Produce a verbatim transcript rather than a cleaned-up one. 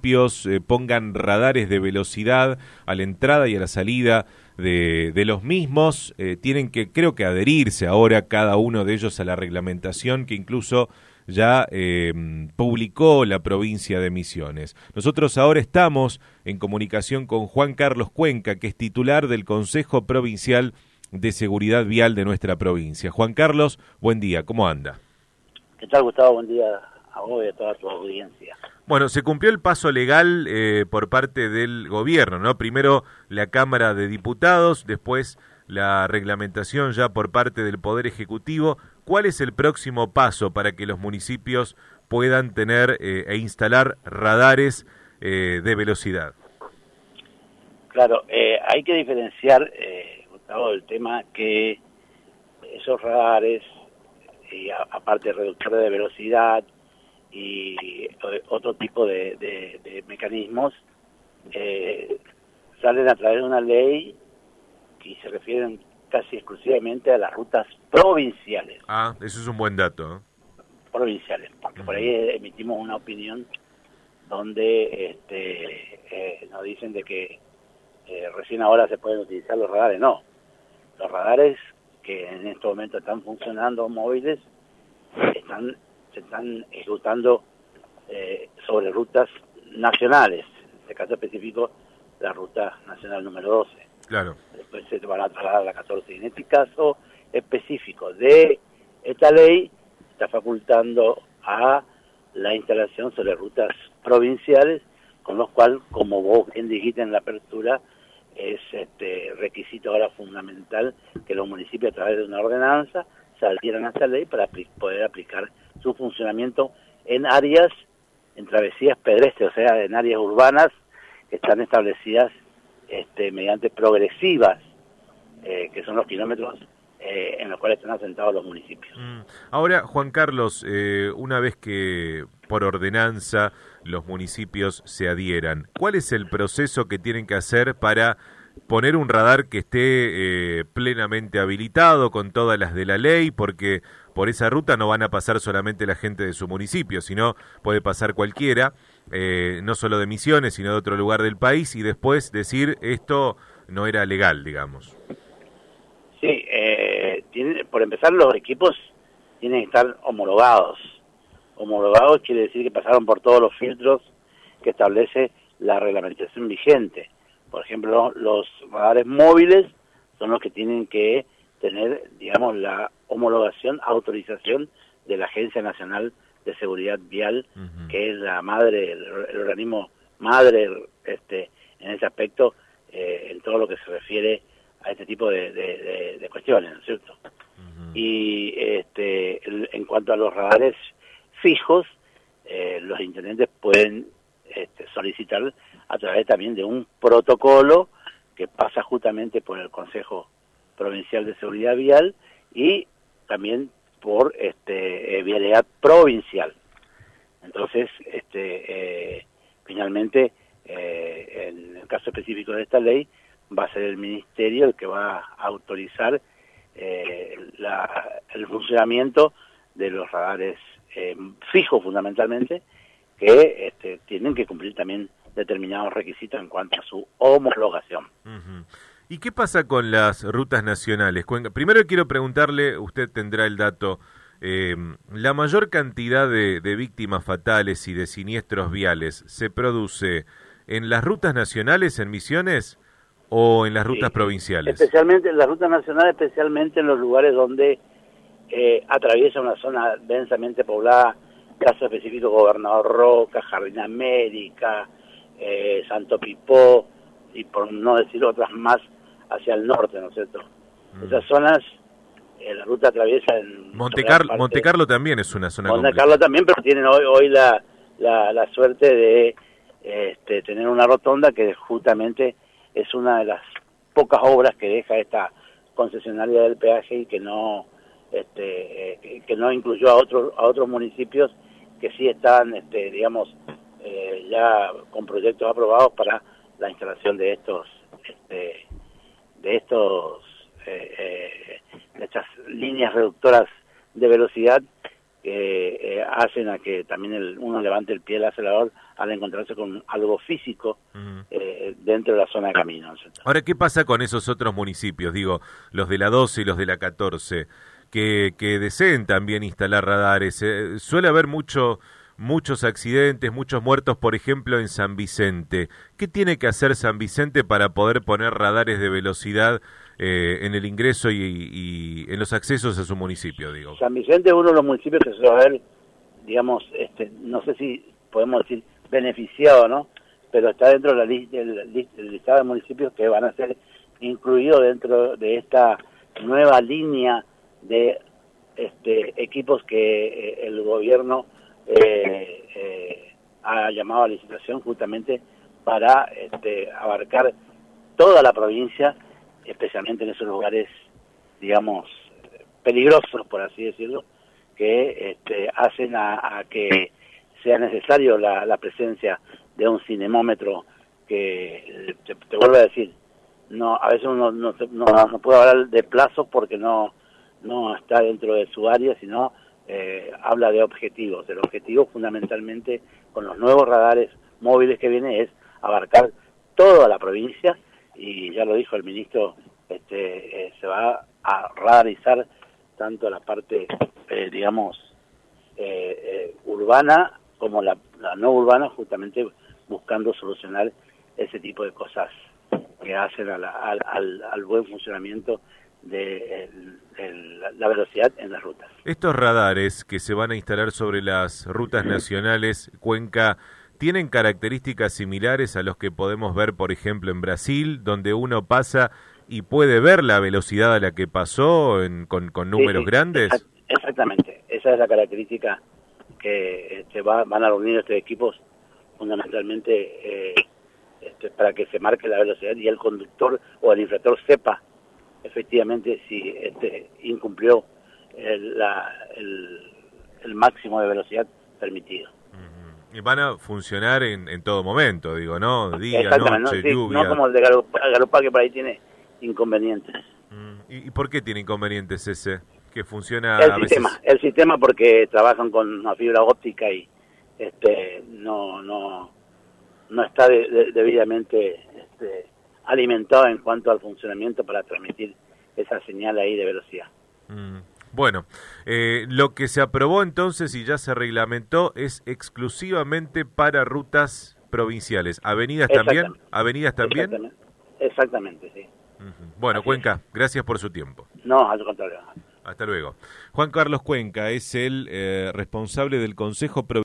municipios eh, pongan radares de velocidad a la entrada y a la salida de, de los mismos. Eh, tienen que, creo que adherirse ahora cada uno de ellos a la reglamentación que incluso ya eh, publicó la provincia de Misiones. Nosotros ahora estamos en comunicación con Juan Carlos Cuenca, que es titular del Consejo Provincial de Seguridad Vial de nuestra provincia. Juan Carlos, buen día, ¿cómo anda? ¿Qué tal, Gustavo? Buen día a vos y a toda tu audiencia. Bueno, se cumplió el paso legal eh, por parte del gobierno, ¿no? Primero la Cámara de Diputados, después la reglamentación ya por parte del Poder Ejecutivo. ¿Cuál es el próximo paso para que los municipios puedan tener eh, e instalar radares eh, de velocidad? Claro, eh, hay que diferenciar, eh, Gustavo, el tema que esos radares, y a, aparte reductores de velocidad y otro tipo de, de, de mecanismos, eh, salen a través de una ley y se refieren casi exclusivamente a las rutas provinciales. Ah, eso es un buen dato, ¿eh? Provinciales, porque uh-huh. por ahí emitimos una opinión donde este, eh, nos dicen de que eh, recién ahora se pueden utilizar los radares. No, los radares que en este momento están funcionando móviles están se están ejecutando eh, sobre rutas nacionales, en este caso específico la ruta nacional número doce. Claro. Después se van a trasladar a la catorce. Y en este caso específico de esta ley, está facultando a la instalación sobre rutas provinciales, con lo cual, como vos bien dijiste en la apertura, es este requisito ahora fundamental que los municipios a través de una ordenanza se adhieran a esta ley para apl- poder aplicar su funcionamiento en áreas, en travesías pedestres, o sea, en áreas urbanas que están establecidas este, mediante progresivas, eh, que son los kilómetros eh, en los cuales están asentados los municipios. Mm. Ahora, Juan Carlos, eh, una vez que por ordenanza los municipios se adhieran, ¿cuál es el proceso que tienen que hacer para poner un radar que esté eh, plenamente habilitado con todas las de la ley? Porque por esa ruta no van a pasar solamente la gente de su municipio, sino puede pasar cualquiera, eh, no solo de Misiones, sino de otro lugar del país, y después decir esto no era legal, digamos. Sí, eh, tiene, por empezar, los equipos tienen que estar homologados. Homologados quiere decir que pasaron por todos los filtros que establece la reglamentación vigente. Por ejemplo, los radares móviles son los que tienen que tener, digamos, la homologación, autorización de la Agencia Nacional de Seguridad Vial, uh-huh. que es la madre, el, el organismo madre este, en ese aspecto, eh, en todo lo que se refiere a este tipo de, de, de, de cuestiones, ¿no es cierto? Uh-huh. Y este, el, en cuanto a los radares fijos, eh, los intendentes pueden este, solicitar a través también de un protocolo que pasa justamente por el Consejo Provincial de Seguridad Vial y también por este eh, Vialidad Provincial. Entonces, este eh, finalmente, eh, en el caso específico de esta ley, va a ser el Ministerio el que va a autorizar eh, la, el funcionamiento de los radares eh, fijos fundamentalmente, que este, tienen que cumplir también determinados requisitos en cuanto a su homologación. Uh-huh. ¿Y qué pasa con las rutas nacionales? Primero quiero preguntarle, usted tendrá el dato, eh, la mayor cantidad de, de víctimas fatales y de siniestros viales se produce en las rutas nacionales, en Misiones, o en las rutas sí, provinciales? Especialmente en las rutas nacionales, especialmente en los lugares donde eh, atraviesa una zona densamente poblada, caso específico Gobernador Roca, Jardín América, eh, Santo Pipó, y por no decir otras más hacia el norte, ¿no es cierto? Mm. Esas zonas, eh, la ruta atraviesa en... Montecarlo, Montecarlo también es una zona Montecarlo también, pero tienen hoy hoy la, la, la suerte de este, tener una rotonda que justamente es una de las pocas obras que deja esta concesionaria del peaje y que no este, eh, que no incluyó a otros a otros municipios que sí están, este, digamos, eh, ya con proyectos aprobados para la instalación de estos, este, de estos, eh, eh, de estas líneas reductoras de velocidad que eh, hacen a que también el, uno levante el pie del acelerador al encontrarse con algo físico uh-huh. eh, dentro de la zona de camino, ¿no? Ahora, ¿qué pasa con esos otros municipios? Digo, los de la doce y los de la catorce, que, que deseen también instalar radares. Eh, suele haber mucho... muchos accidentes, muchos muertos, por ejemplo, en San Vicente. ¿Qué tiene que hacer San Vicente para poder poner radares de velocidad eh, en el ingreso y, y en los accesos a su municipio, digo? San Vicente es uno de los municipios que se va a ver, digamos, este, no sé si podemos decir beneficiado, ¿no? Pero está dentro de la lista del, del listado de municipios que van a ser incluidos dentro de esta nueva línea de este, equipos que eh, el gobierno Eh, eh, ha llamado a licitación justamente para este, abarcar toda la provincia, especialmente en esos lugares, digamos, peligrosos, por así decirlo, que este, hacen a, a que sea necesario la, la presencia de un cinemómetro que, te, te vuelvo a decir, no a veces uno no, no, no puede hablar de plazos porque no, no está dentro de su área, sino Eh, habla de objetivos. El objetivo fundamentalmente con los nuevos radares móviles que viene es abarcar toda la provincia, y ya lo dijo el ministro, este, eh, se va a radarizar tanto la parte eh, digamos eh, eh, urbana como la, la no urbana, justamente buscando solucionar ese tipo de cosas que hacen a la, al, al, al buen funcionamiento de el, el, la velocidad en las rutas. Estos radares que se van a instalar sobre las rutas nacionales, Cuenca, ¿tienen características similares a los que podemos ver, por ejemplo, en Brasil, donde uno pasa y puede ver la velocidad a la que pasó en, con, con números sí, sí, grandes? Exactamente, esa es la característica que este, va, van a reunir estos equipos fundamentalmente eh, este, para que se marque la velocidad y el conductor o el infractor sepa efectivamente si este incumplió el, la, el, el máximo de velocidad permitido. Uh-huh. Y van a funcionar en, en todo momento, digo, ¿no? Día, noche, ¿no? Sí, lluvia. No como el de Galopá, que por ahí tiene inconvenientes. Uh-huh. ¿Y, ¿Y por qué tiene inconvenientes ese? Que funciona el a sistema, veces... El sistema porque trabajan con una fibra óptica y este no no no está de, de, debidamente este, alimentado en cuanto al funcionamiento para transmitir esa señal ahí de velocidad. Mm, bueno, eh, lo que se aprobó entonces y ya se reglamentó es exclusivamente para rutas provinciales. ¿Avenidas también? ¿Avenidas también? Exactamente, Exactamente sí. Uh-huh. Bueno, Así Cuenca, es. Gracias por su tiempo. No, al contrario. Hasta luego. Juan Carlos Cuenca es el eh, responsable del Consejo Provincial